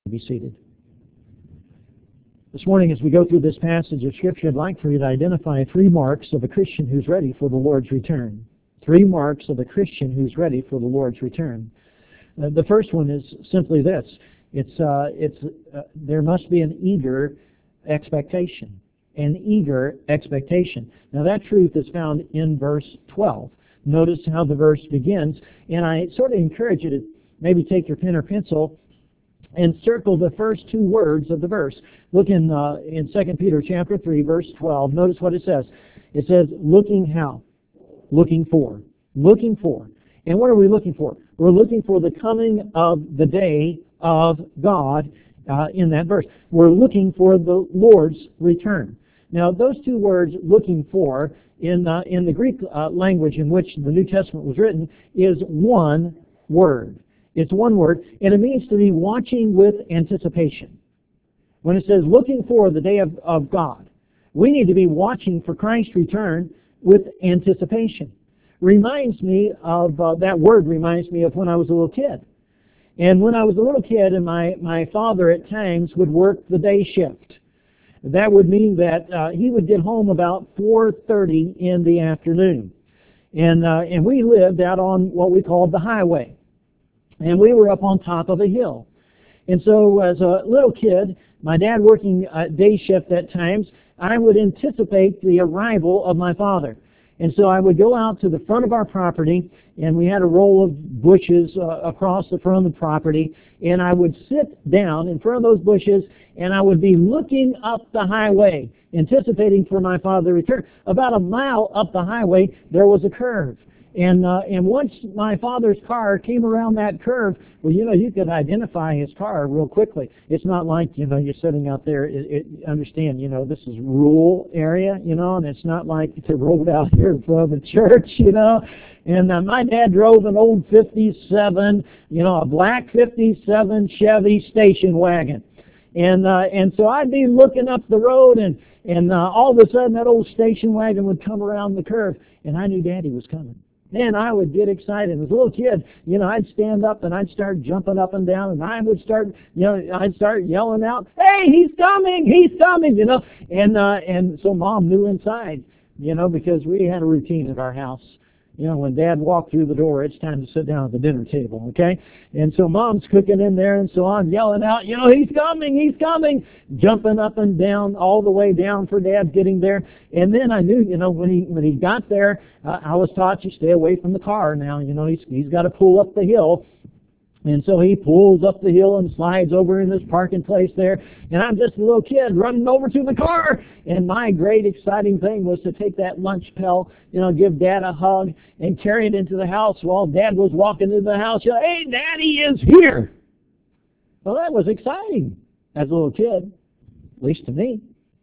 Be seated. This morning, as we go through this passage of Scripture, I'd like for you to identify 3 marks of a Christian who's ready for the Lord's return. 3 marks of a Christian who's ready for the Lord's return. The first one is simply this. There must be an eager expectation. An eager expectation. Now that truth is found in verse 12. Notice how the verse begins, and I sort of encourage you to maybe take your pen or pencil and circle the first 2 words of the verse. Look in 2 Peter chapter 3, verse 12. Notice what it says. It says, looking how? Looking for. Looking for. And what are we looking for? We're looking for the coming of the day of God in that verse. We're looking for the Lord's return. Now, those 2 words, looking for, in the Greek language in which the New Testament was written, is one word. It's one word, and it means to be watching with anticipation. When it says looking for the day of God, we need to be watching for Christ's return with anticipation. Reminds me of, that word reminds me of when I was a little kid. And when I was a little kid, and my father at times would work the day shift. That would mean that he would get home about 4:30 in the afternoon. And we lived out on what we called the highway. And we were up on top of a hill. And so as a little kid, my dad working day shift at times, I would anticipate the arrival of my father. And so I would go out to the front of our property, and we had a row of bushes across the front of the property, and I would sit down in front of those bushes, and I would be looking up the highway, anticipating for my father to return. About a mile up the highway, there was a curve. And once my father's car came around that curve, well, you could identify his car real quickly. It's not like, you're sitting out there, understand, this is rural area, and it's not like the road out here in front of the church, And my dad drove an old 57, a black 57 Chevy station wagon. And so I'd be looking up the road, and all of a sudden that old station wagon would come around the curve, and I knew Daddy was coming. Man, I would get excited. As a little kid, I'd stand up and I'd start jumping up and down, and I would start, I'd start yelling out, "Hey, he's coming! He's coming!" And so Mom knew inside, because we had a routine at our house. When Dad walked through the door, it's time to sit down at the dinner table, okay? And so Mom's cooking in there, and so I'm yelling out, "He's coming, he's coming!" Jumping up and down, all the way down for Dad getting there. And then I knew, when he got there, I was taught you stay away from the car now. He's got to pull up the hill. And so he pulls up the hill and slides over in this parking place there. And I'm just a little kid running over to the car. And my great exciting thing was to take that lunch pail, give Dad a hug and carry it into the house while Dad was walking into the house. "Hey, Daddy is here." Well, that was exciting as a little kid, at least to me.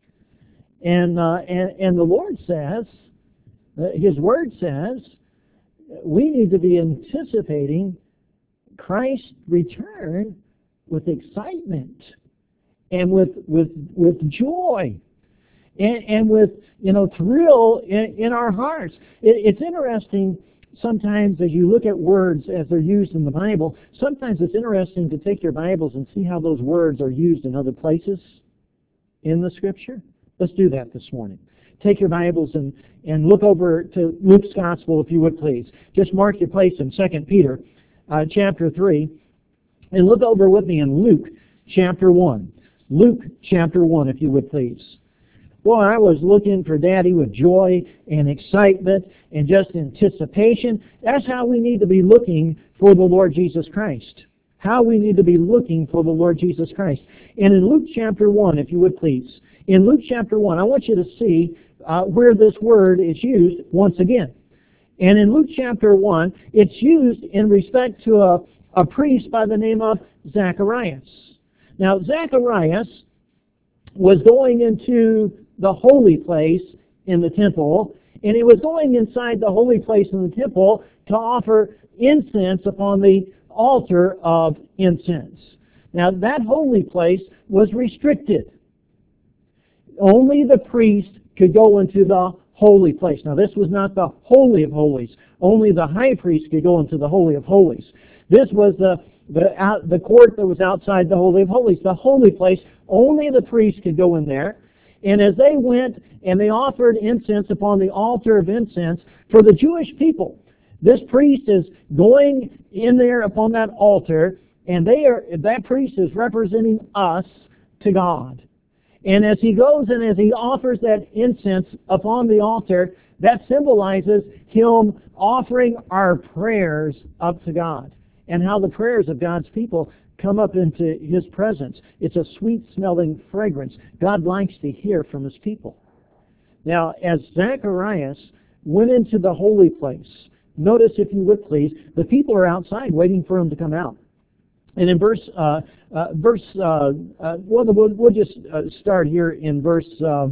And the Lord says, His Word says, we need to be anticipating Christ's return with excitement and with joy and with thrill in our hearts. It's interesting sometimes as you look at words as they're used in the Bible. Sometimes it's interesting to take your Bibles and see how those words are used in other places in the Scripture. Let's do that this morning. Take your Bibles and look over to Luke's Gospel, if you would please. Just mark your place in 2 Peter chapter 3, and look over with me in Luke chapter 1. Luke chapter 1, if you would please. Boy, I was looking for Daddy with joy and excitement and just anticipation. That's how we need to be looking for the Lord Jesus Christ. How we need to be looking for the Lord Jesus Christ. And in Luke chapter 1, if you would please. In Luke chapter 1, I want you to see where this word is used once again. And in Luke chapter 1, it's used in respect to a priest by the name of Zacharias. Now, Zacharias was going into the holy place in the temple, and he was going inside the holy place in the temple to offer incense upon the altar of incense. Now, that holy place was restricted. Only the priest could go into the holy place. Now, this was not the Holy of Holies. Only the high priest could go into the Holy of Holies. This was the court that was outside the Holy of Holies, the holy place. Only the priest could go in there. And as they went and they offered incense upon the altar of incense for the Jewish people, this priest is going in there upon that altar, and that priest is representing us to God. And as he goes and as he offers that incense upon the altar, that symbolizes him offering our prayers up to God, and how the prayers of God's people come up into his presence. It's a sweet-smelling fragrance. God likes to hear from his people. Now, as Zacharias went into the holy place, notice, if you would please, the people are outside waiting for him to come out. And in we'll just start here in verse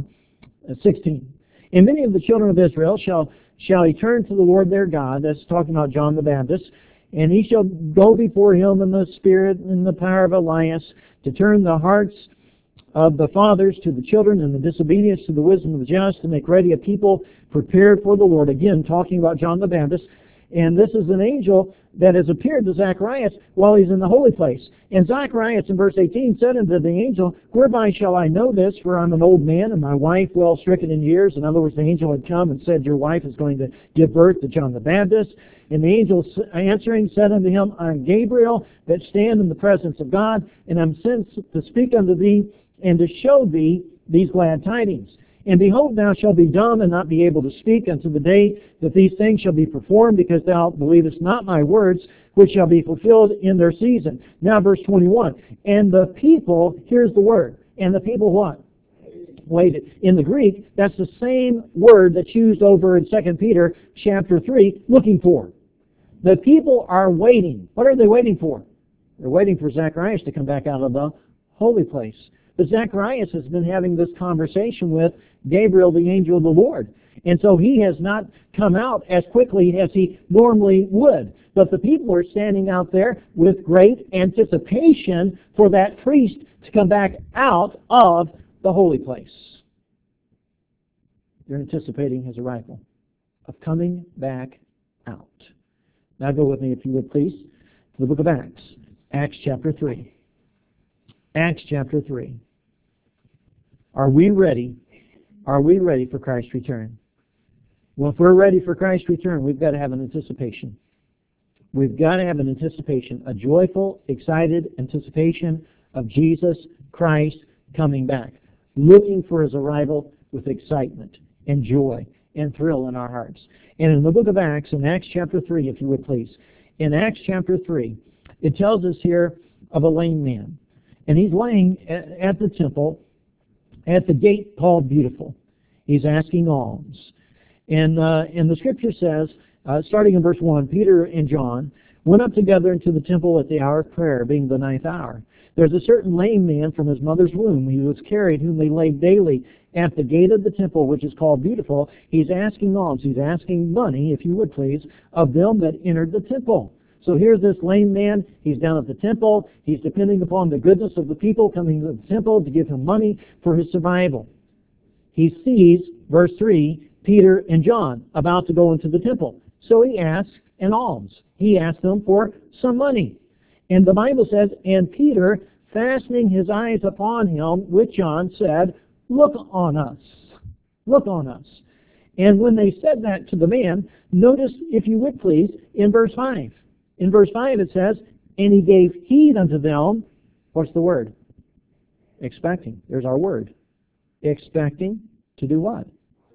16. And many of the children of Israel shall return to the Lord their God. That's talking about John the Baptist. And he shall go before him in the spirit and the power of Elias, to turn the hearts of the fathers to the children, and the disobedience to the wisdom of the just, to make ready a people prepared for the Lord. Again, talking about John the Baptist. And this is an angel that has appeared to Zacharias while he's in the holy place. And Zacharias, in verse 18, said unto the angel, Whereby shall I know this? For I'm an old man, and my wife well stricken in years. In other words, the angel had come and said, Your wife is going to give birth to John the Baptist. And the angel answering said unto him, I'm Gabriel, that stand in the presence of God, and I'm sent to speak unto thee, and to show thee these glad tidings. And behold, thou shalt be dumb and not be able to speak unto the day that these things shall be performed, because thou believest not my words, which shall be fulfilled in their season. Now verse 21. And the people, here's the word, and the people what? Waited. In the Greek, that's the same word that's used over in 2 Peter chapter 3, looking for. The people are waiting. What are they waiting for? They're waiting for Zacharias to come back out of the holy place. But Zacharias has been having this conversation with Gabriel, the angel of the Lord. And so he has not come out as quickly as he normally would. But the people are standing out there with great anticipation for that priest to come back out of the holy place. They're anticipating his arrival, of coming back out. Now go with me, if you would please, to the book of Acts. Acts chapter 3. Acts chapter 3. Are we ready? Are we ready for Christ's return? Well, if we're ready for Christ's return, we've got to have an anticipation. We've got to have an anticipation, a joyful, excited anticipation of Jesus Christ coming back, looking for his arrival with excitement and joy and thrill in our hearts. And in the book of Acts, in Acts chapter 3, if you would please, in Acts chapter 3, it tells us here of a lame man. And he's laying at the temple, at the gate called Beautiful. He's asking alms. And the scripture says, starting in verse 1, Peter and John went up together into the temple at the hour of prayer, being the 9th hour. There's a certain lame man from his mother's womb. He was carried, whom they laid daily at the gate of the temple, which is called Beautiful. He's asking alms. He's asking money, if you would please, of them that entered the temple. So here's this lame man. He's down at the temple. He's depending upon the goodness of the people coming to the temple to give him money for his survival. He sees, verse 3, Peter and John about to go into the temple. So he asks an alms. He asks them for some money. And the Bible says, and Peter, fastening his eyes upon him with John, said, Look on us. Look on us. And when they said that to the man, notice, if you would please, in verse 5. In verse 5 it says, and he gave heed unto them. What's the word? Expecting. There's our word. Expecting to do what?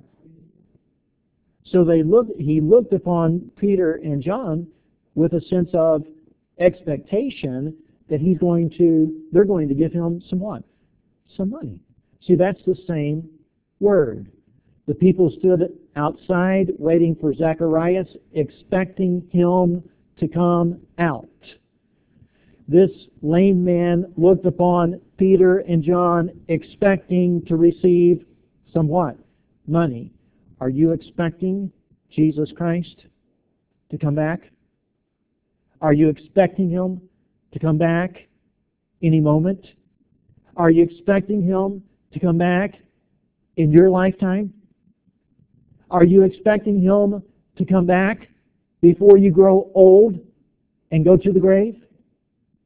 So he looked upon Peter and John with a sense of expectation that they're going to give him some what? Some money. See, that's the same word. The people stood outside waiting for Zacharias, expecting him to come out. This lame man looked upon Peter and John, expecting to receive some what? Money. Are you expecting Jesus Christ to come back? Are you expecting him to come back any moment? Are you expecting him to come back in your lifetime? Are you expecting him to come back before you grow old and go to the grave?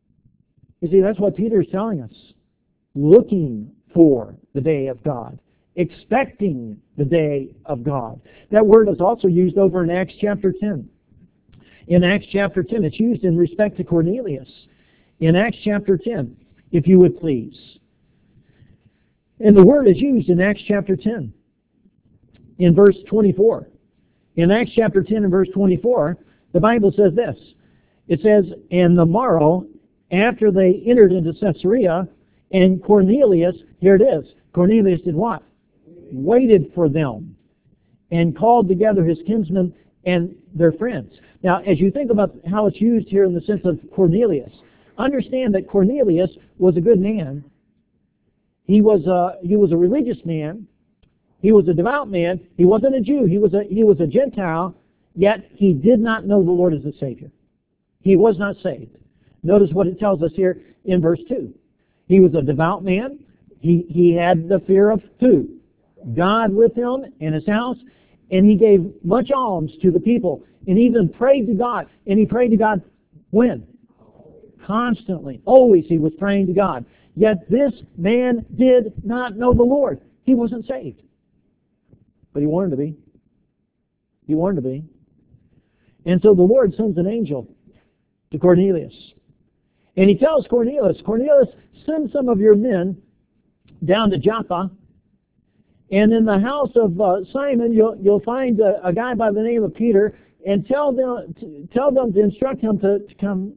You see, that's what Peter is telling us. Looking for the day of God. Expecting the day of God. That word is also used over in Acts chapter 10. In Acts chapter 10, it's used in respect to Cornelius. In Acts chapter 10, if you would please. And the word is used in Acts chapter 10, in verse 24. In Acts chapter 10 and verse 24, the Bible says this. It says, and the morrow, after they entered into Caesarea, and Cornelius, here it is, Cornelius did what? Waited for them, and called together his kinsmen and their friends. Now, as you think about how it's used here in the sense of Cornelius, understand that Cornelius was a good man. He was a religious man. He was a devout man. He wasn't a Jew. He was a Gentile, yet he did not know the Lord as a Savior. He was not saved. Notice what it tells us here in verse 2. He was a devout man. He had the fear of who? God with him in his house, and he gave much alms to the people, and even prayed to God. And he prayed to God when? Constantly. Always he was praying to God. Yet this man did not know the Lord. He wasn't saved. But he wanted to be. He wanted to be. And so the Lord sends an angel to Cornelius. And he tells Cornelius, Cornelius, send some of your men down to Joppa, and in the house of Simon, you'll find a guy by the name of Peter, and tell them to instruct him to come.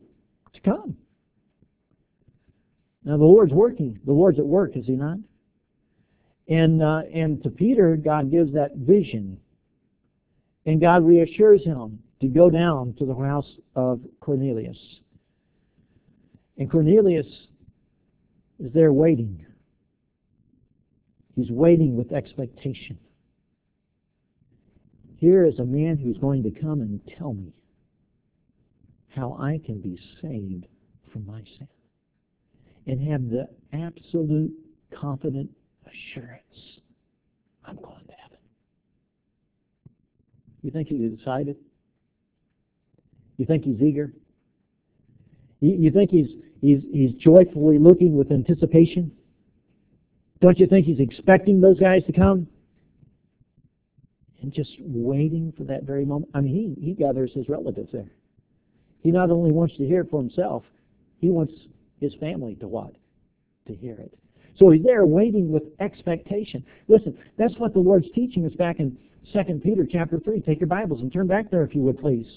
Now the Lord's working. The Lord's at work, is He not? And to Peter, God gives that vision, and God reassures him to go down to the house of Cornelius. And Cornelius is there waiting. He's waiting with expectation. Here is a man who's going to come and tell me how I can be saved from my sin and have the absolute confident assurance I'm going to heaven. You think he's excited? You think he's eager? You think he's joyfully looking with anticipation? Don't you think he's expecting those guys to come? And just waiting for that very moment. I mean, he gathers his relatives there. He not only wants to hear it for himself, he wants his family to what? To hear it. So he's there waiting with expectation. Listen, that's what the Lord's teaching us back in 2 Peter chapter 3. Take your Bibles and turn back there if you would, please.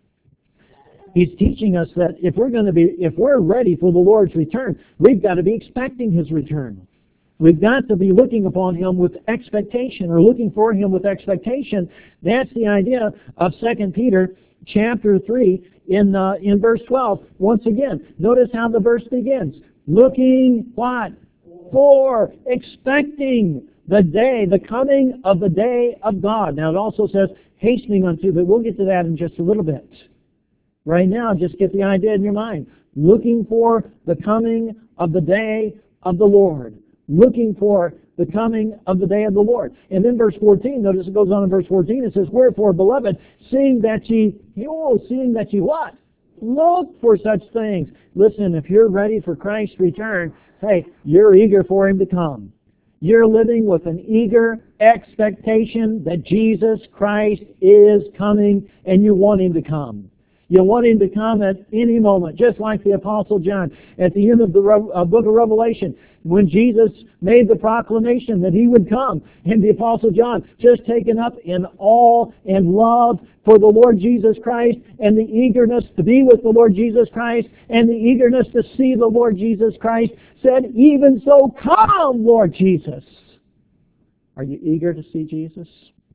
He's teaching us that if we're ready for the Lord's return, we've got to be expecting His return. We've got to be looking upon Him with expectation, or looking for Him with expectation. That's the idea of 2 Peter chapter 3 in verse 12. Once again, notice how the verse begins. Looking what? For, expecting the day, the coming of the day of God. Now it also says hastening unto, but we'll get to that in just a little bit. Right now, just get the idea in your mind. Looking for the coming of the day of the Lord. Looking for the coming of the day of the Lord. And then verse 14, notice it goes on in verse 14, it says, wherefore, beloved, seeing that ye what? Look for such things. Listen, if you're ready for Christ's return, hey, you're eager for Him to come. You're living with an eager expectation that Jesus Christ is coming, and you want Him to come. You want Him to come at any moment, just like the Apostle John at the end of the book of Revelation, when Jesus made the proclamation that He would come, and the Apostle John, just taken up in awe and love for the Lord Jesus Christ, and the eagerness to be with the Lord Jesus Christ, and the eagerness to see the Lord Jesus Christ, said, even so, come, Lord Jesus. Are you eager to see Jesus?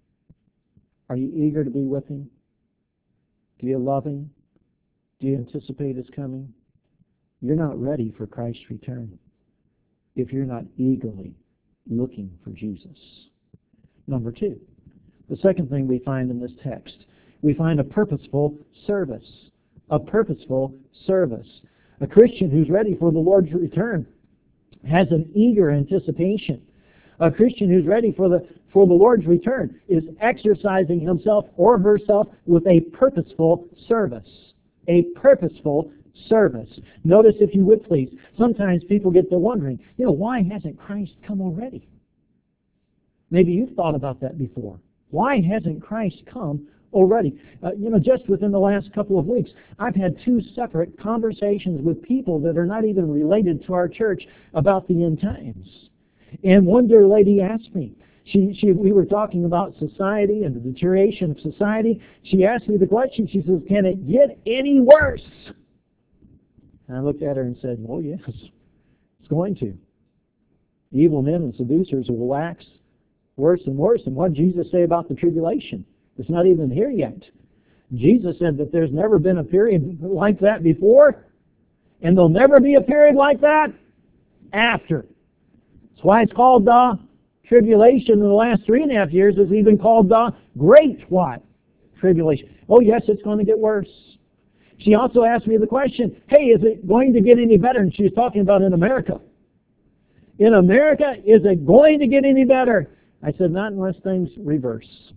Are you eager to be with Him? Do you love Him? Do you anticipate His coming? You're not ready for Christ's return if you're not eagerly looking for Jesus. Number two, the second thing we find in this text, we find a purposeful service. A purposeful service. A Christian who's ready for the Lord's return has an eager anticipation. A Christian who's ready for the Lord's return is exercising himself or herself with a purposeful service. A purposeful service. Notice, if you would please, sometimes people get to wondering, why hasn't Christ come already? Maybe you've thought about that before. Why hasn't Christ come already? Just within the last couple of weeks, I've had 2 separate conversations with people that are not even related to our church about the end times. And one dear lady asked me, we were talking about society and the deterioration of society. She asked me the question, she says, can it get any worse? And I looked at her and said, well, yes, it's going to. Evil men and seducers will wax worse and worse. And what did Jesus say about the tribulation? It's not even here yet. Jesus said that there's never been a period like that before, and there'll never be a period like that after. That's why it's called the tribulation. In the last 3.5 years, it's even called the Great what? Tribulation. Oh, yes, it's going to get worse. She also asked me the question, hey, is it going to get any better? And she was talking about in America. In America, is it going to get any better? I said, not unless things reverse.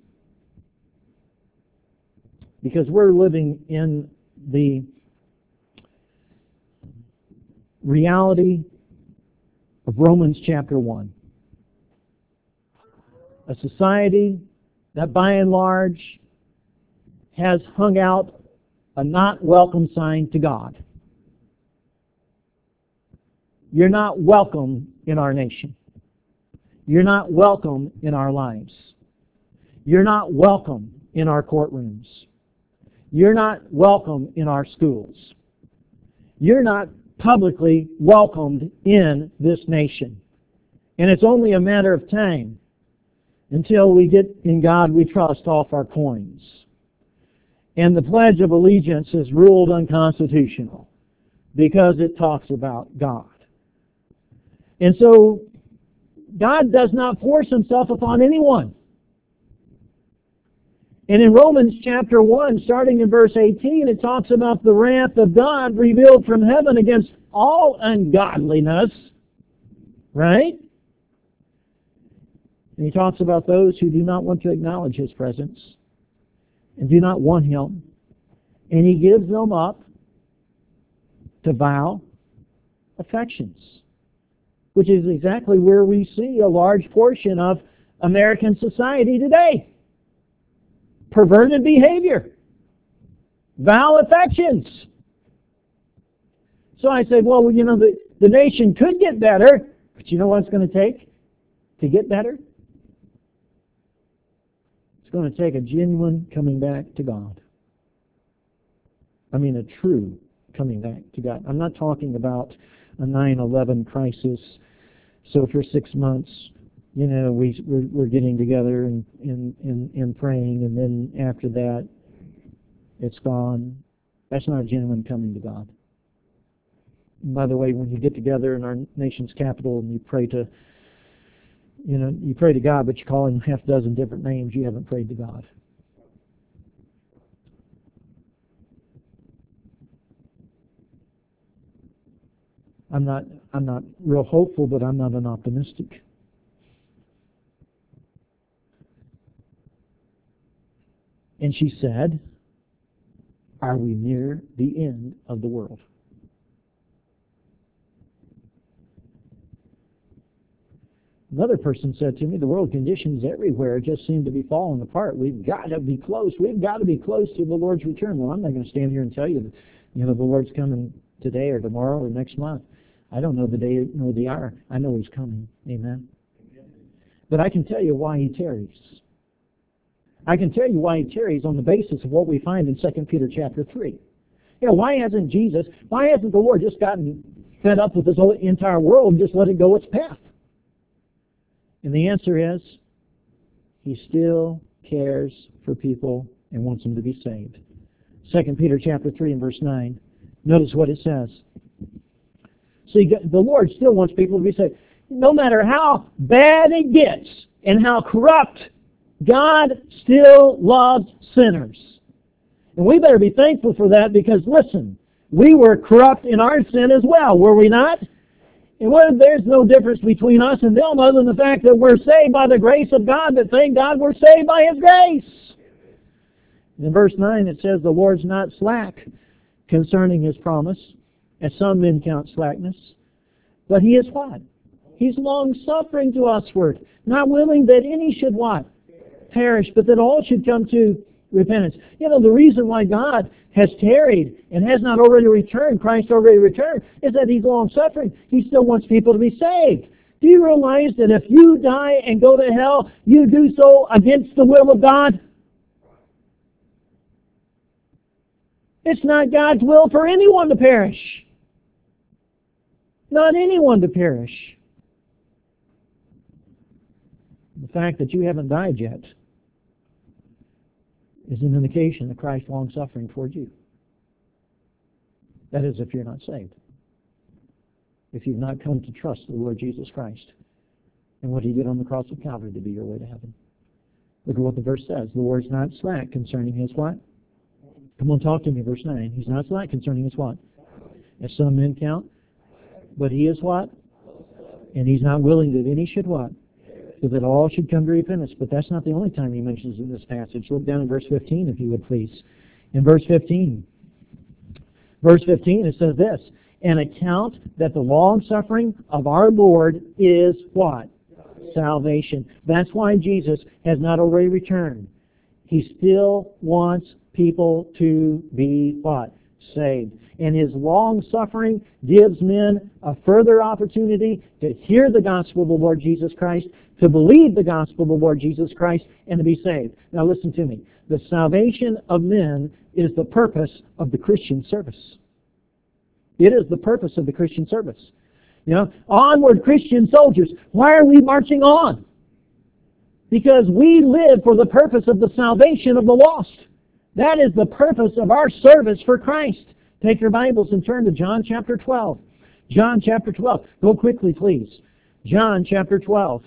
Because we're living in the reality of Romans chapter 1. A society that by and large has hung out a not welcome sign to God. You're not welcome in our nation. You're not welcome in our lives. You're not welcome in our courtrooms. You're not welcome in our schools. You're not publicly welcomed in this nation. And it's only a matter of time until we get in God we trust off our coins. And the Pledge of Allegiance is ruled unconstitutional because it talks about God. And so God does not force himself upon anyone. And in Romans chapter 1, starting in verse 18, it talks about the wrath of God revealed from heaven against all ungodliness. Right? And he talks about those who do not want to acknowledge his presence and do not want him. And he gives them up to vile affections, which is exactly where we see a large portion of American society today. Perverted behavior, vile affections. So I said, well, the nation could get better, but you know what it's going to take to get better? It's going to take a genuine coming back to God. I mean, a true coming back to God. I'm not talking about a 9/11 crisis. So for 6 months, we're getting together and praying, and then after that, it's gone. That's not a genuine coming to God. And by the way, when you get together in our nation's capital and you pray to God, but you call him half a dozen different names, you haven't prayed to God. I'm not real hopeful, but I'm not an optimistic. And she said, are we near the end of the world? Another person said to me, the world conditions everywhere just seem to be falling apart. We've got to be close. We've got to be close to the Lord's return. Well, I'm not going to stand here and tell you that, the Lord's coming today or tomorrow or next month. I don't know the day nor the hour. I know he's coming. Amen. But I can tell you why he tarries. I can tell you why he tarries on the basis of what we find in 2 Peter chapter 3. Why hasn't the Lord just gotten fed up with this whole entire world and just let it go its path? And the answer is, he still cares for people and wants them to be saved. 2 Peter chapter 3 and verse 9. Notice what it says. See, the Lord still wants people to be saved. No matter how bad it gets and how corrupt, God still loves sinners. And we better be thankful for that because, listen, we were corrupt in our sin as well, were we not? And there's no difference between us and them other than the fact that we're saved by the grace of God, that thank God we're saved by his grace. In verse 9 it says, the Lord's not slack concerning his promise, as some men count slackness. But he is what? He's long-suffering to usward, not willing that any should what? Perish, but that all should come to repentance. You know, the reason why God has tarried and has not already returned, Christ already returned, is that he's long-suffering. He still wants people to be saved. Do you realize that if you die and go to hell, you do so against the will of God? It's not God's will for anyone to perish. Not anyone to perish. The fact that you haven't died yet is an indication of Christ's long-suffering toward you. That is, if you're not saved. If you've not come to trust the Lord Jesus Christ and what he did on the cross of Calvary to be your way to heaven. Look at what the verse says. The Lord's not slack concerning his what? Come on, talk to me, verse 9. He's not slack concerning his what? As some men count. But he is what? And he's not willing that any should what? So that all should come to repentance. But that's not the only time he mentions in this passage. Look down in verse 15, if you would please. In verse 15. Verse 15, it says this, an account that the long-suffering of our Lord is what? Salvation. That's why Jesus has not already returned. He still wants people to be what? Saved. And his long-suffering gives men a further opportunity to hear the gospel of the Lord Jesus Christ, to believe the gospel of the Lord Jesus Christ, and to be saved. Now listen to me. The salvation of men is the purpose of the Christian service. It is the purpose of the Christian service. You know, onward Christian soldiers. Why are we marching on? Because we live for the purpose of the salvation of the lost. That is the purpose of our service for Christ. Take your Bibles and turn to John chapter 12. John chapter 12. Go quickly, please. John chapter 12.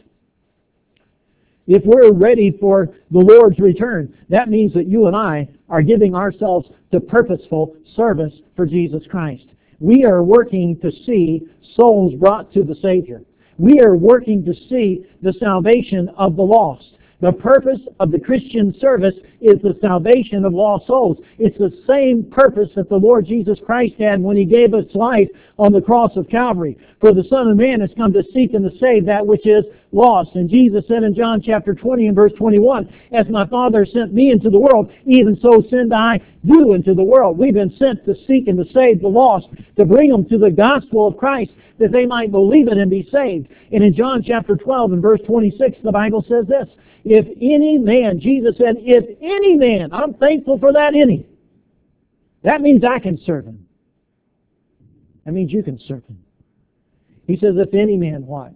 If we're ready for the Lord's return, that means that you and I are giving ourselves to purposeful service for Jesus Christ. We are working to see souls brought to the Savior. We are working to see the salvation of the lost. The purpose of the Christian service is the salvation of lost souls. It's the same purpose that the Lord Jesus Christ had when he gave his life on the cross of Calvary. For the Son of Man has come to seek and to save that which is lost. And Jesus said in John chapter 20 and verse 21, as my Father sent me into the world, even so send I you into the world. We've been sent to seek and to save the lost, to bring them to the gospel of Christ, that they might believe it and be saved. And in John chapter 12 and verse 26, the Bible says this, if any man, Jesus said, if any man, I'm thankful for that any. That means I can serve him. That means you can serve him. He says, if any man, what?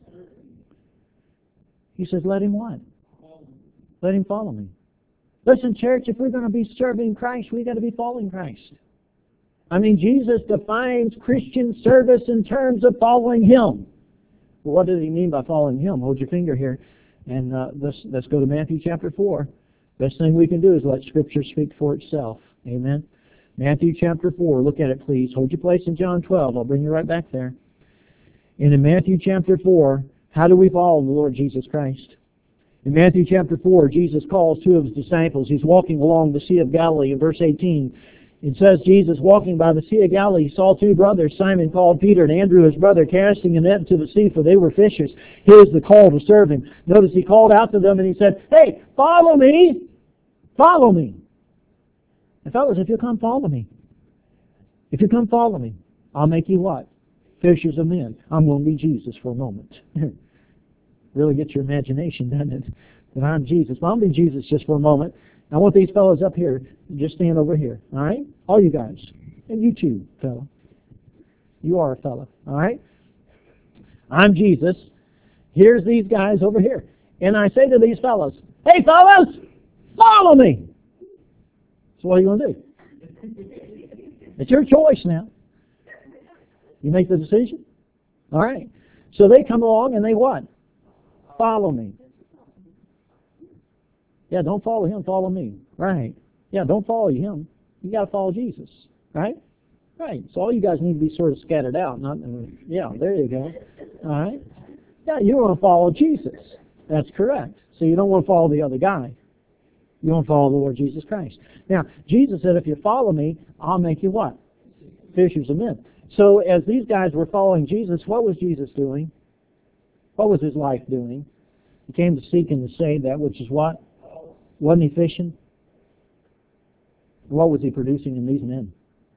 He says, let him what? Let him follow me. Listen, church, if we're going to be serving Christ, we've got to be following Christ. I mean, Jesus defines Christian service in terms of following him. Well, what does he mean by following him? Hold your finger here. And let's go to Matthew chapter 4. Best thing we can do is let Scripture speak for itself. Amen. Matthew chapter 4. Look at it, please. Hold your place in John 12. I'll bring you right back there. And in Matthew chapter 4, how do we follow the Lord Jesus Christ? In Matthew chapter 4, Jesus calls two of his disciples. He's walking along the Sea of Galilee in verse 18. It says, Jesus, walking by the Sea of Galilee, saw two brothers, Simon called Peter and Andrew his brother, casting a net into the sea, for they were fishers. Here's the call to serve him. Notice he called out to them and he said, hey, follow me. Follow me. And fellas, if you'll come follow me. If you come follow me, I'll make you what? Fishers of men. I'm going to be Jesus for a moment. Really gets your imagination, doesn't it? That I'm Jesus. Well, I'll be Jesus just for a moment. I want these fellows up here. Just stand over here. All right? All you guys. And you too, fella. You are a fella. All right? I'm Jesus. Here's these guys over here. And I say to these fellows, hey, fellows, follow me. So what are you going to do? It's your choice now. You make the decision? All right. So they come along and they what? Follow me. Yeah, don't follow him, follow me. Right. Yeah, don't follow him. You got to follow Jesus. Right? Right. So all you guys need to be sort of scattered out. Yeah, there you go. All right. Yeah, you want to follow Jesus. That's correct. So you don't want to follow the other guy. You won't follow the Lord Jesus Christ. Now, Jesus said, if you follow me, I'll make you what? Fishers of men. So as these guys were following Jesus, what was Jesus doing? What was his life doing? He came to seek and to save that which is what? Wasn't he fishing? What was he producing in these men?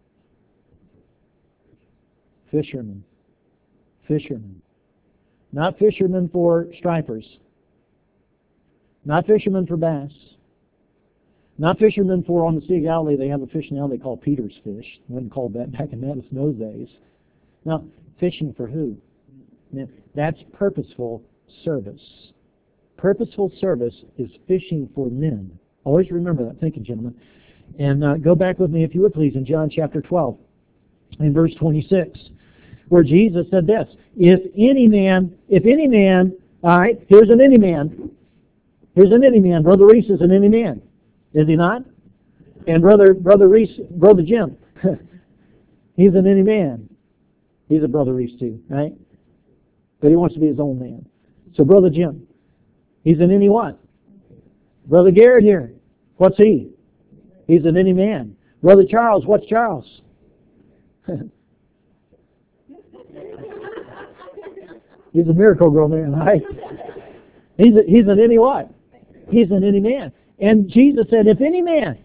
Fishermen. Fishermen. Not fishermen for stripers. Not fishermen for bass. Not fishermen for on the Sea of Galilee. They have a fish now they call Peter's fish. They wouldn't call that back in those days. Now, fishing for who? That's purposeful service. Purposeful service is fishing for men. Always remember that. Thank you, gentlemen. And go back with me, if you would please, in John chapter 12, in verse 26, where Jesus said this, if any man, all right, here's an any man. Here's an any man. Brother Reese is an any man. Is he not? And Brother Reese, Brother Jim, he's an any man. He's a Brother Reese too, right? But he wants to be his own man. So Brother Jim, he's an any what? Brother Garrett here, what's he? He's an any man. Brother Charles, what's Charles? He's a miracle girl man, right? He's an any what? He's an any man. And Jesus said, if any man,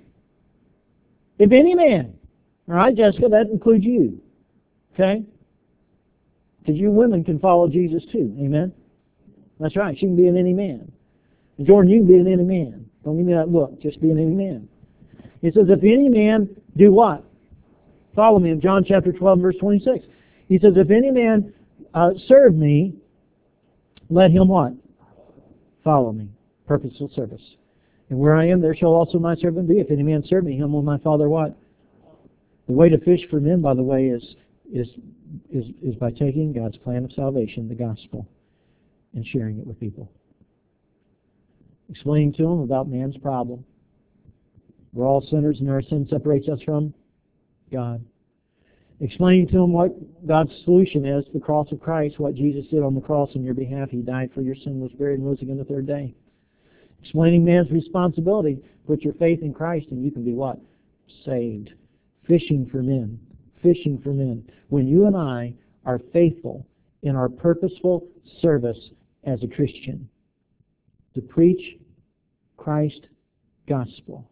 all right, Jessica, that includes you, okay? Because you women can follow Jesus too, amen? That's right, she can be an any man. And Jordan, you can be an any man. Don't give me that look, just be an any man. He says, if any man do what? Follow me in John chapter 12, verse 26. He says, if any man serve me, let him what? Follow me. Purposeful service. And where I am, there shall also my servant be. If any man serve me, him will my Father what? The way to fish for men, by the way, is by taking God's plan of salvation, the gospel, and sharing it with people. Explaining to them about man's problem. We're all sinners and our sin separates us from God. Explaining to them what God's solution is, the cross of Christ, what Jesus did on the cross on your behalf. He died for your sin, was buried, and rose again the third day. Explaining man's responsibility. Put your faith in Christ and you can be what? Saved. Fishing for men. Fishing for men. When you and I are faithful in our purposeful service as a Christian to preach Christ's gospel,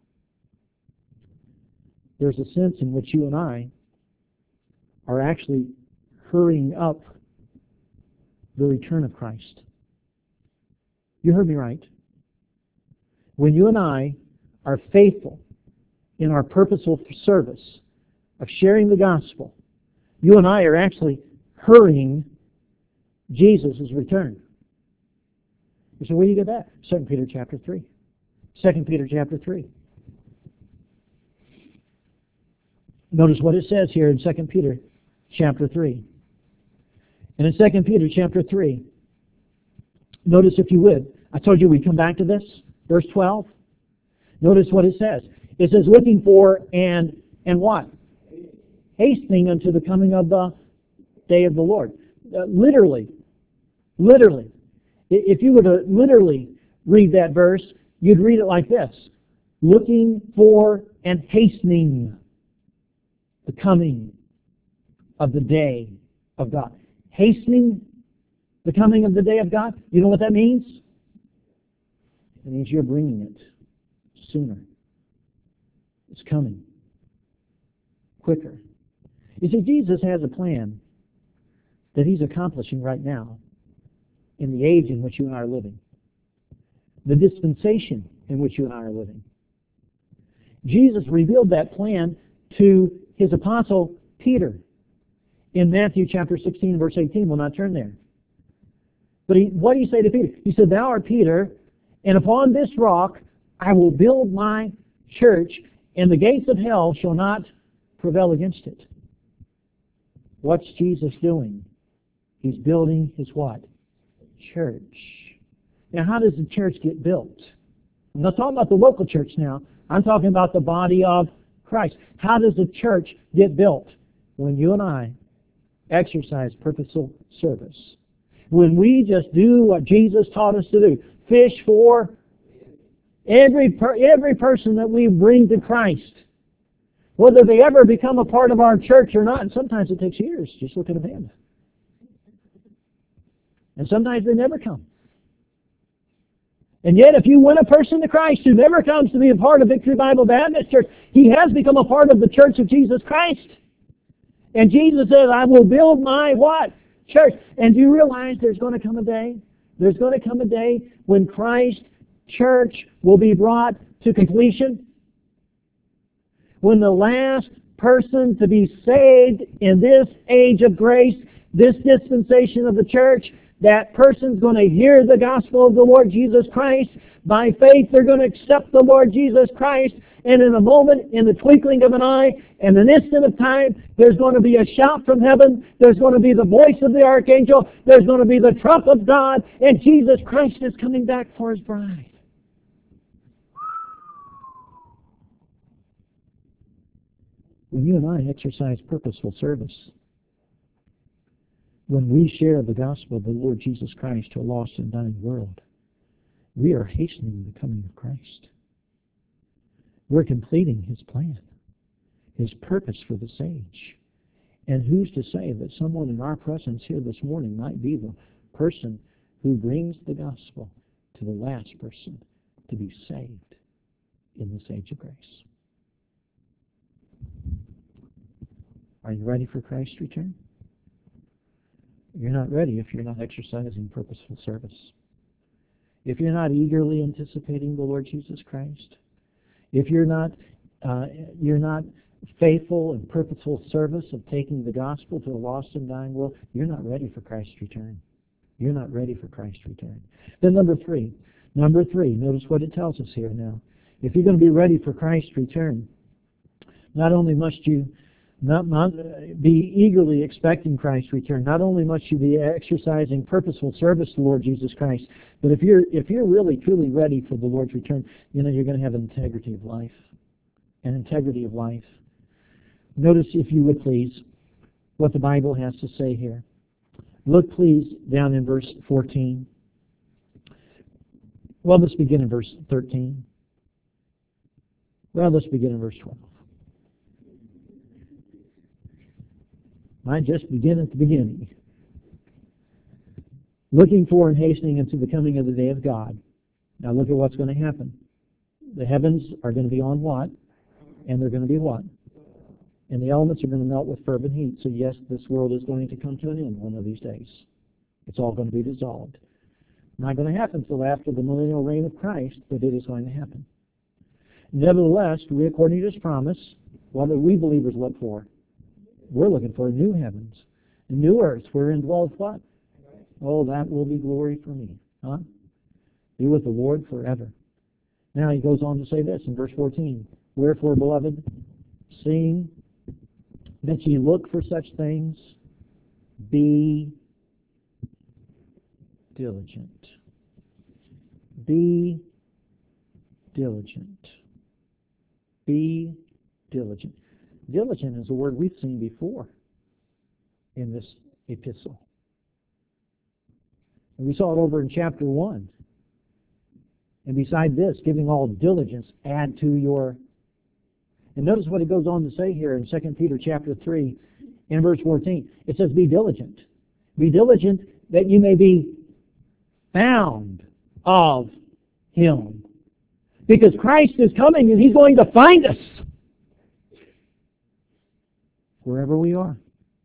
there's a sense in which you and I are actually hurrying up the return of Christ. You heard me right. When you and I are faithful in our purposeful service of sharing the gospel, you and I are actually hurrying Jesus' return. You say, where do you get that? 2 Peter chapter 3. 2 Peter chapter 3. Notice what it says here in 2 Peter chapter 3. And in 2 Peter chapter 3, notice if you would, I told you we'd come back to this, verse 12. Notice what it says. It says, looking for and what? Hastening unto the coming of the day of the Lord. Literally. If you were to literally read that verse, you'd read it like this. Looking for and hastening the coming of the day of God. Hastening the coming of the day of God. You know what that means? It means you're bringing it sooner. It's coming quicker. You see, Jesus has a plan that He's accomplishing right now in the age in which you and I are living. The dispensation in which you and I are living. Jesus revealed that plan to His apostle Peter in Matthew chapter 16, verse 18. We'll not turn there. But what did He say to Peter? He said, thou art Peter, and upon this rock I will build my church, and the gates of hell shall not prevail against it. What's Jesus doing? He's building His what? Church. Now, how does the church get built? I'm not talking about the local church now. I'm talking about the body of Christ. How does the church get built? When you and I exercise purposeful service. When we just do what Jesus taught us to do. Fish for Every person that we bring to Christ, whether they ever become a part of our church or not, and sometimes it takes years, just look at Amanda. And sometimes they never come. And yet, if you win a person to Christ who never comes to be a part of Victory Bible Baptist Church, he has become a part of the Church of Jesus Christ. And Jesus says, I will build my what? Church. And do you realize there's going to come a day? There's going to come a day when Christ's church will be brought to completion. When the last person to be saved in this age of grace, this dispensation of the church, that person's going to hear the gospel of the Lord Jesus Christ. By faith, they're going to accept the Lord Jesus Christ. And in a moment, in the twinkling of an eye, in an instant of time, there's going to be a shout from heaven. There's going to be the voice of the archangel. There's going to be the trump of God. And Jesus Christ is coming back for His bride. When you and I exercise purposeful service, when we share the gospel of the Lord Jesus Christ to a lost and dying world, we are hastening the coming of Christ. We're completing His plan, His purpose for this age. And who's to say that someone in our presence here this morning might be the person who brings the gospel to the last person to be saved in this age of grace? Are you ready for Christ's return? You're not ready if you're not exercising purposeful service. If you're not eagerly anticipating the Lord Jesus Christ, if you're not faithful and purposeful service of taking the gospel to a lost and dying world, you're not ready for Christ's return. You're not ready for Christ's return. Then number three, notice what it tells us here now. If you're going to be ready for Christ's return, not only must you not be eagerly expecting Christ's return. Not only must you be exercising purposeful service to the Lord Jesus Christ, but if you're really truly ready for the Lord's return, you're going to have integrity of life. An integrity of life. Notice, if you would please, what the Bible has to say here. Look, please, down in verse 14. Well, let's begin in verse 13. Well, let's begin in verse 12. Might just begin at the beginning. Looking for and hastening unto the coming of the day of God. Now look at what's going to happen. The heavens are going to be on what? And they're going to be what? And the elements are going to melt with fervent heat. So yes, this world is going to come to an end one of these days. It's all going to be dissolved. Not going to happen until after the millennial reign of Christ, but it is going to happen. Nevertheless, we, according to His promise, what do we believers look for? We're looking for new heavens, a new earth wherein dwells what? Oh, that will be glory for me. Huh? Be with the Lord forever. Now he goes on to say this in verse 14. Wherefore, beloved, seeing that ye look for such things, be diligent. Be diligent. Be diligent. Diligent is a word we've seen before in this epistle. And we saw it over in chapter 1. And beside this, giving all diligence, add to your... And notice what it goes on to say here in 2 Peter chapter 3 in verse 14. It says, be diligent. Be diligent that you may be found of Him. Because Christ is coming and He's going to find us. Wherever we are,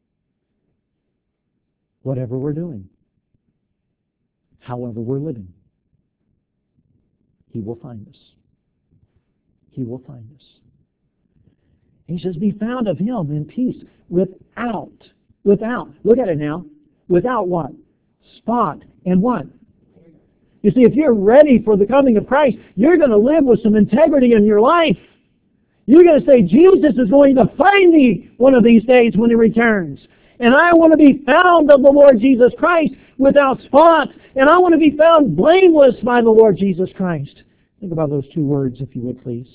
whatever we're doing, however we're living, He will find us. He will find us. He says, be found of Him in peace, without, look at it now, without what? Spot and what? You see, if you're ready for the coming of Christ, you're going to live with some integrity in your life. You're going to say, Jesus is going to find me one of these days when He returns. And I want to be found of the Lord Jesus Christ without spot. And I want to be found blameless by the Lord Jesus Christ. Think about those two words, if you would, please.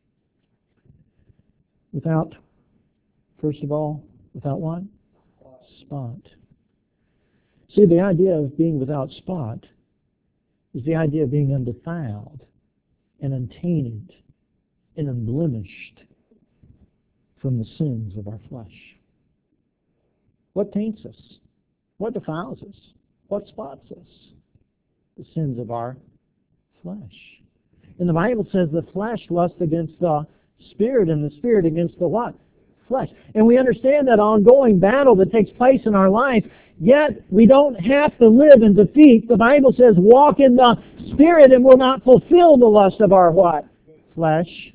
Without, first of all, without what? Spot. See, the idea of being without spot is the idea of being undefiled. and untainted and unblemished from the sins of our flesh. What taints us? What defiles us? What spots us? The sins of our flesh. And the Bible says the flesh lusts against the Spirit, and the Spirit against the what? Flesh. And we understand that ongoing battle that takes place in our life, yet we don't have to live in defeat. The Bible says, walk in the Spirit and will not fulfill the lust of our what? Flesh.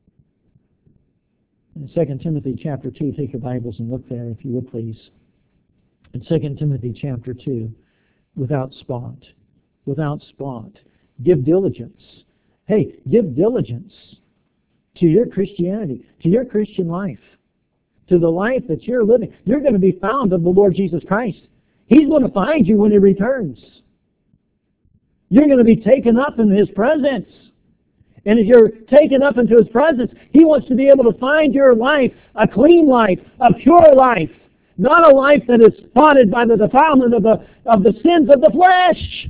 In 2 Timothy chapter 2, take your Bibles and look there if you would please. In 2 Timothy chapter 2, without spot. Without spot. Give diligence. Hey, give diligence to your Christianity, to your Christian life, to the life that you're living. You're going to be found of the Lord Jesus Christ. He's going to find you when He returns. You're going to be taken up in His presence. And as you're taken up into His presence, He wants to be able to find your life a clean life, a pure life, not a life that is spotted by the defilement of the sins of the flesh.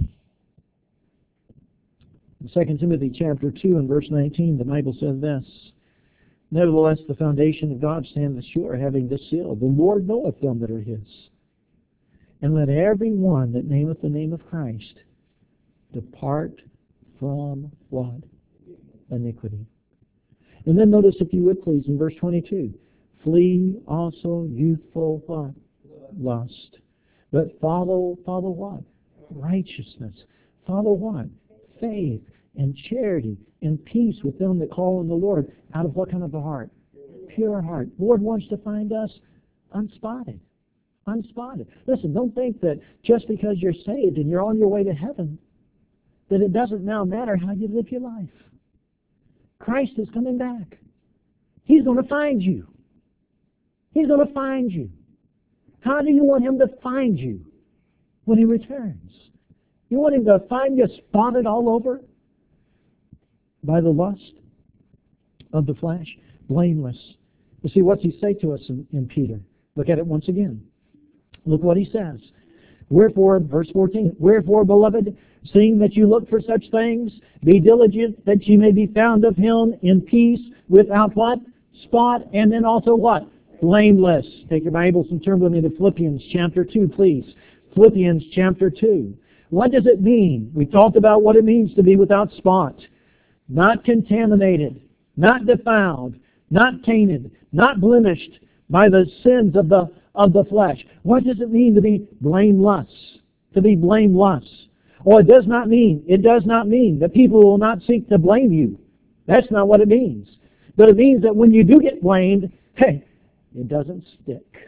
In 2 Timothy chapter 2 and verse 19, the Bible says this, nevertheless, the foundation of God standeth sure, having this seal, the Lord knoweth them that are His. And let every one that nameth the name of Christ depart from what? Iniquity. And then notice, if you would please, in verse 22, flee also youthful what? Lust. But follow what? Righteousness. Follow what? Faith and charity and peace with them that call on the Lord out of what kind of a heart? Pure heart. The Lord wants to find us unspotted. Unspotted. Listen, don't think that just because you're saved and you're on your way to heaven, that it doesn't now matter how you live your life. Christ is coming back. He's going to find you. He's going to find you. How do you want Him to find you when He returns? You want Him to find you spotted all over by the lust of the flesh? Blameless. You see, what's He say to us in Peter? Look at it once again. Look what he says. Wherefore, verse 14, wherefore, beloved, seeing that you look for such things, be diligent that ye may be found of Him in peace, without what? Spot, and then also what? Blameless. Take your Bibles and turn with me to Philippians chapter 2, please. Philippians chapter 2. What does it mean? We talked about what it means to be without spot. Not contaminated, not defiled, not tainted, not blemished by the sins of the flesh. What does it mean to be blameless? To be blameless. Oh, it does not mean that people will not seek to blame you. That's not what it means. But it means that when you do get blamed, hey, it doesn't stick.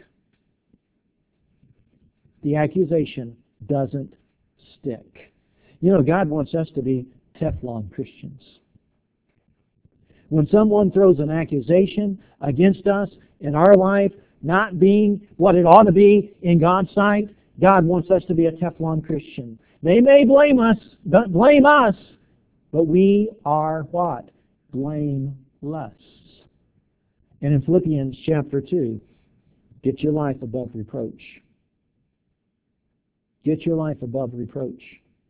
The accusation doesn't stick. You know, God wants us to be Teflon Christians. When someone throws an accusation against us in our life, not being what it ought to be in God's sight, God wants us to be a Teflon Christian. They may blame us, but we are what? Blameless. And in Philippians chapter 2, get your life above reproach. Get your life above reproach.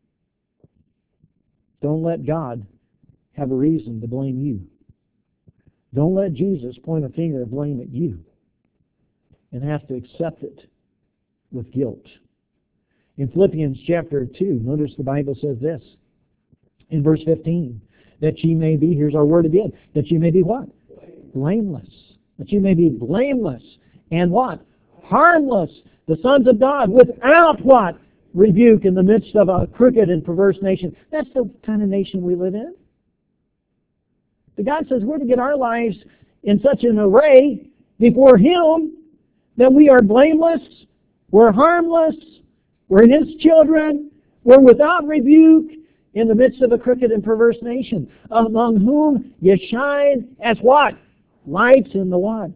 Don't let God have a reason to blame you. Don't let Jesus point a finger of blame at you and have to accept it with guilt. In Philippians chapter 2, notice the Bible says this, in verse 15, that ye may be, here's our word again, that ye may be what? Blameless. That ye may be blameless and what? Harmless, the sons of God, without what? Rebuke in the midst of a crooked and perverse nation. That's the kind of nation we live in. But God says we're to get our lives in such an array before Him that we are blameless, we're harmless, we're His children, we're without rebuke in the midst of a crooked and perverse nation, among whom you shine as what? Lights in the what?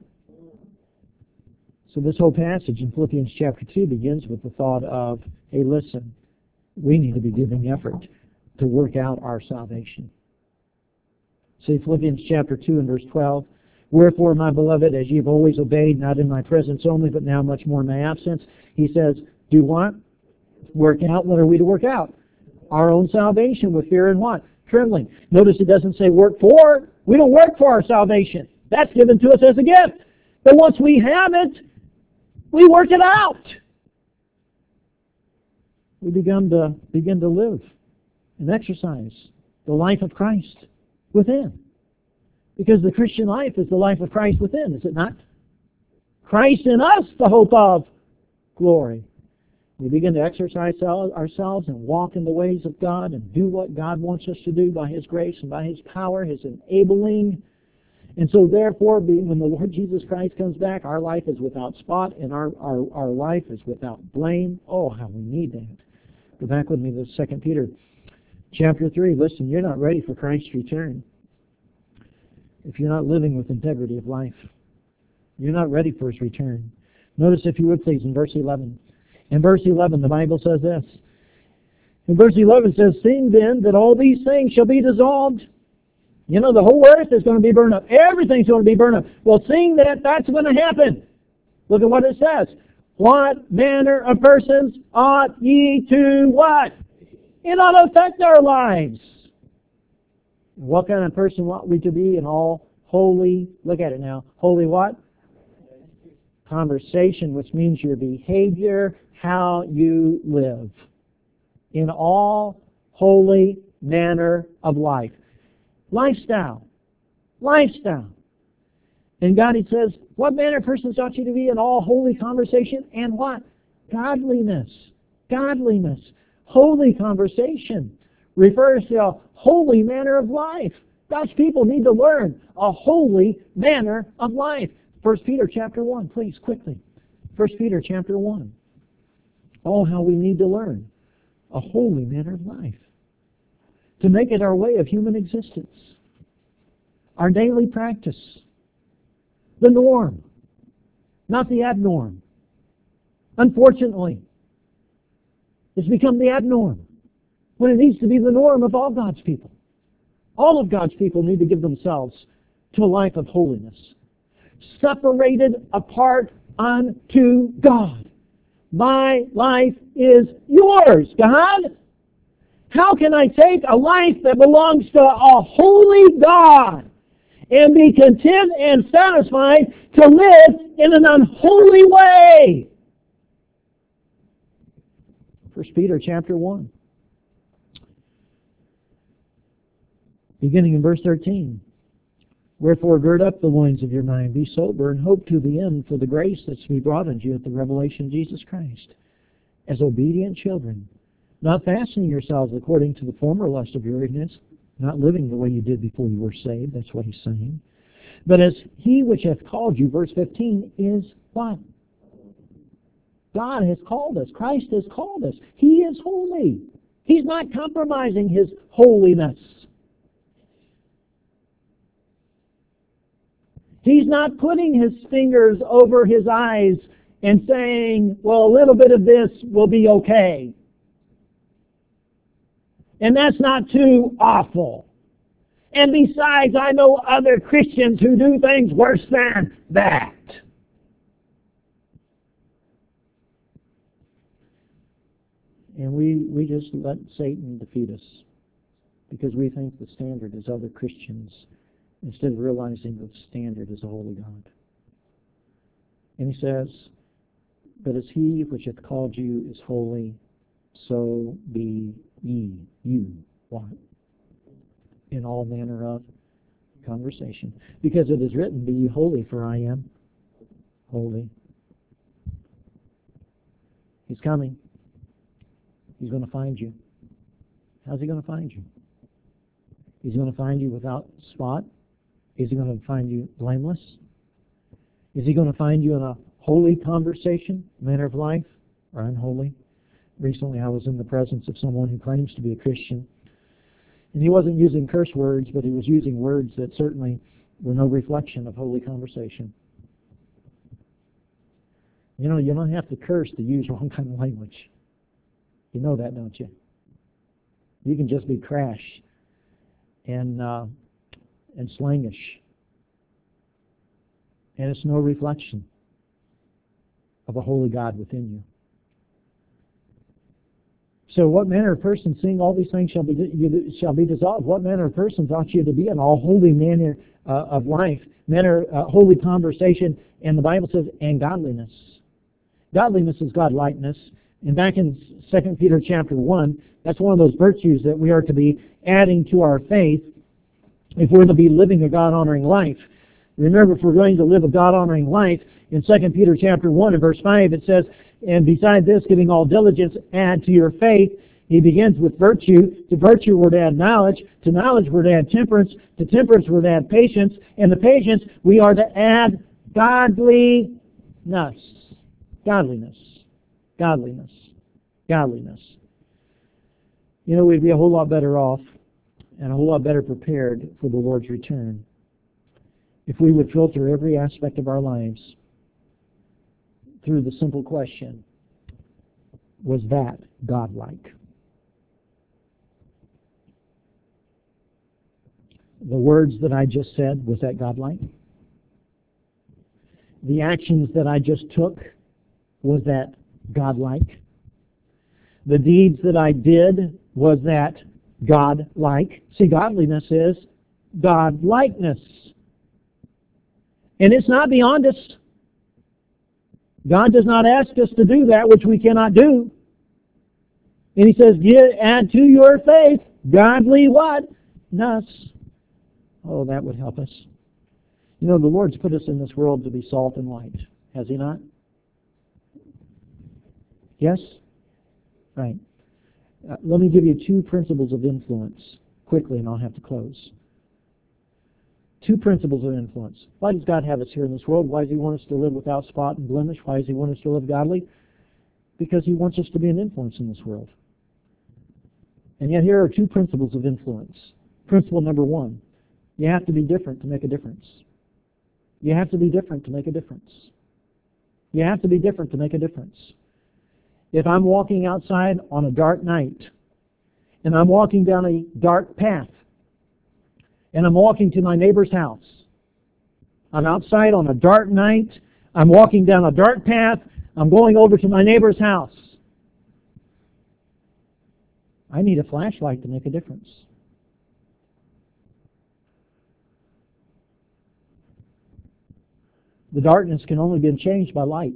So this whole passage in Philippians chapter 2 begins with the thought of, hey, listen, we need to be giving effort to work out our salvation. See Philippians chapter 2 and verse 12. Wherefore, my beloved, as ye have always obeyed, not in my presence only, but now much more in my absence, he says, do what? Work out. What are we to work out? Our own salvation with fear and what? trembling. Notice it doesn't say work for. We don't work for our salvation. That's given to us as a gift. But once we have it, we work it out. We begin to live and exercise the life of Christ within. Because the Christian life is the life of Christ within, is it not? Christ in us, the hope of glory. We begin to exercise ourselves and walk in the ways of God and do what God wants us to do by His grace and by His power, His enabling. And so therefore, when the Lord Jesus Christ comes back, our life is without spot and our life is without blame. Oh, how we need that. Go back with me to 2 Peter chapter 3. Listen, you're not ready for Christ's return if you're not living with integrity of life. You're not ready for His return. Notice, if you would please, in verse 11. In verse 11, the Bible says this. In verse 11 it says, seeing then that all these things shall be dissolved. You know, the whole earth is going to be burned up. Everything's going to be burned up. Well, seeing that that's going to happen, look at what it says. What manner of persons ought ye to what? It ought to affect our lives. What kind of person ought we to be in all holy, look at it now, holy what? Conversation, which means your behavior, how you live. In all holy manner of life. Lifestyle. Lifestyle. And God, He says, what manner of persons ought you to be in all holy conversation and what? Godliness. Godliness. Holy conversation refers to a holy manner of life. God's people need to learn a holy manner of life. 1 Peter chapter 1, please, quickly. 1 Peter chapter 1. Oh, how we need to learn a holy manner of life. To make it our way of human existence. Our daily practice. The norm, not the abnorm. Unfortunately, it's become the abnorm when it needs to be the norm of all God's people. All of God's people need to give themselves to a life of holiness. Separated apart unto God. My life is yours, God. How can I take a life that belongs to a holy God and be content and satisfied to live in an unholy way? 1 Peter chapter 1. Beginning in verse 13. Wherefore gird up the loins of your mind, be sober, and hope to the end for the grace that's to be brought unto you at the revelation of Jesus Christ. As obedient children, not fastening yourselves according to the former lust of your ignorance, not living the way you did before you were saved. That's what he's saying. But as He which hath called you, verse 15, is what? God has called us. Christ has called us. He is holy. He's not compromising His holiness. He's not putting His fingers over His eyes and saying, well, a little bit of this will be okay. And that's not too awful. And besides, I know other Christians who do things worse than that. And we just let Satan defeat us because we think the standard is other Christians instead of realizing that the standard is a holy God. And He says, but as He which hath called you is holy, so be ye, you, what? In all manner of conversation. Because it is written, be ye holy, for I am holy. He's coming. He's going to find you. How's He going to find you? He's going to find you without spot. Is He going to find you blameless? Is He going to find you in a holy conversation, manner of life, or unholy? Recently I was in the presence of someone who claims to be a Christian. And he wasn't using curse words, but he was using words that certainly were no reflection of holy conversation. You know, you don't have to curse to use wrong kind of language. You know that, don't you? You can just be crash and slangish. And it's no reflection of a holy God within you. So what manner of person, seeing all these things shall be dissolved, what manner of persons ought you to be in all holy manner of life, holy conversation, and the Bible says, and godliness. Godliness is godlikeness. And back in 2 Peter chapter 1, that's one of those virtues that we are to be adding to our faith if we're to be living a God-honoring life. Remember, if we're going to live a God-honoring life, in 2 Peter chapter 1 and verse 5, it says, and beside this, giving all diligence, add to your faith. He begins with virtue. To virtue we're to add knowledge. To knowledge we're to add temperance. To temperance we're to add patience. And to patience we are to add godliness. Godliness. Godliness. Godliness. You know, we'd be a whole lot better off and a whole lot better prepared for the Lord's return if we would filter every aspect of our lives through the simple question, was that godlike? The words that I just said, was that godlike? The actions that I just took, was that godlike? The deeds that I did, was that godlike? See, godliness is godlikeness. And it's not beyond us. God does not ask us to do that which we cannot do. And He says, add to your faith godly what? Ness. Oh, that would help us. You know, the Lord's put us in this world to be salt and light. Has He not? Yes? Right. Let me give you two principles of influence quickly, and I'll have to close. Two principles of influence. Why does God have us here in this world? Why does He want us to live without spot and blemish? Why does He want us to live godly? Because He wants us to be an influence in this world. And yet here are two principles of influence. Principle number one, you have to be different to make a difference. You have to be different to make a difference. You have to be different to make a difference. If I'm walking outside on a dark night, and I'm walking down a dark path, and I'm walking to my neighbor's house. I'm outside on a dark night. I'm walking down a dark path. I'm going over to my neighbor's house. I need a flashlight to make a difference. The darkness can only be changed by light.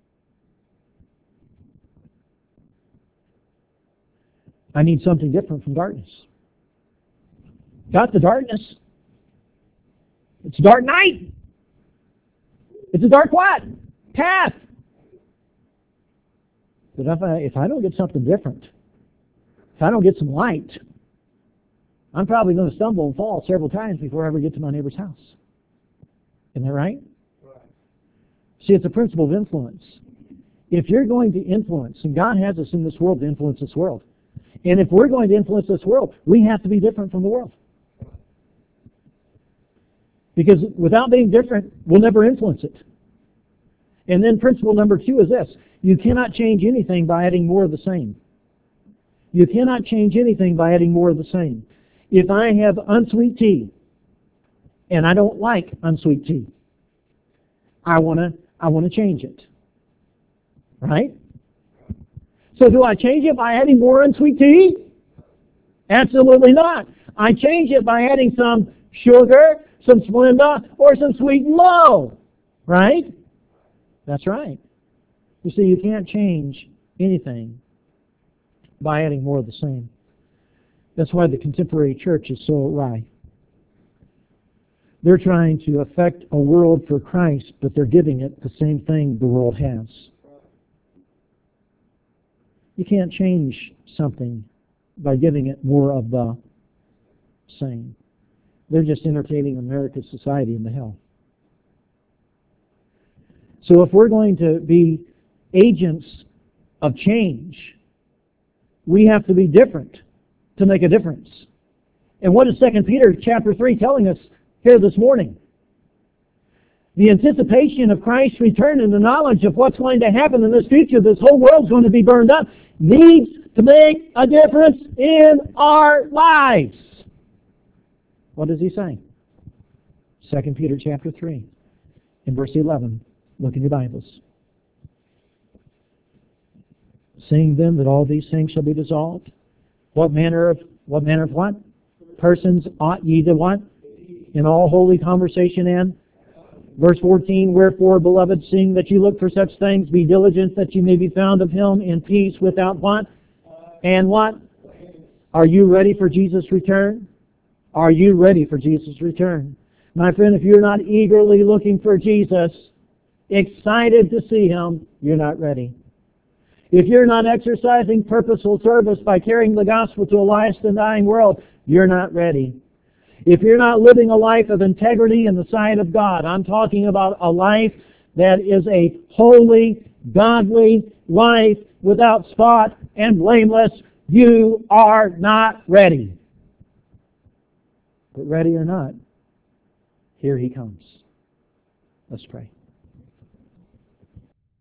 I need something different from darkness. Got the darkness. It's a dark night. It's a dark what? Path. But if I don't get something different, if I don't get some light, I'm probably going to stumble and fall several times before I ever get to my neighbor's house. Isn't that right? See, it's a principle of influence. If you're going to influence, and God has us in this world to influence this world, and if we're going to influence this world, we have to be different from the world. Because without being different, we'll never influence it. And then principle number two is this. You cannot change anything by adding more of the same. You cannot change anything by adding more of the same. If I have unsweet tea, and I don't like unsweet tea, I want to change it. Right? So do I change it by adding more unsweet tea? Absolutely not. I change it by adding some sugar, some Splenda, or some Sweet and Low. Right? That's right. You see, you can't change anything by adding more of the same. That's why the contemporary church is so awry. They're trying to affect a world for Christ, but they're giving it the same thing the world has. You can't change something by giving it more of the same. They're just entertaining America's society into hell. So if we're going to be agents of change, we have to be different to make a difference. And what is 2 Peter chapter 3 telling us here this morning? The anticipation of Christ's return and the knowledge of what's going to happen in this future, this whole world's going to be burned up, needs to make a difference in our lives. What does he say? 2 Peter chapter 3 in verse 11. Look in your Bibles. Seeing then that all these things shall be dissolved, what manner of what? Persons ought ye to what? In all holy conversation and verse 14, wherefore, beloved, seeing that you look for such things, be diligent that you may be found of him in peace without what? And what? Are you ready for Jesus' return? Are you ready for Jesus' return? My friend, if you're not eagerly looking for Jesus, excited to see him, you're not ready. If you're not exercising purposeful service by carrying the gospel to a lost and dying world, you're not ready. If you're not living a life of integrity in the sight of God, I'm talking about a life that is a holy, godly life without spot and blameless, you are not ready. But ready or not, here he comes. Let's pray.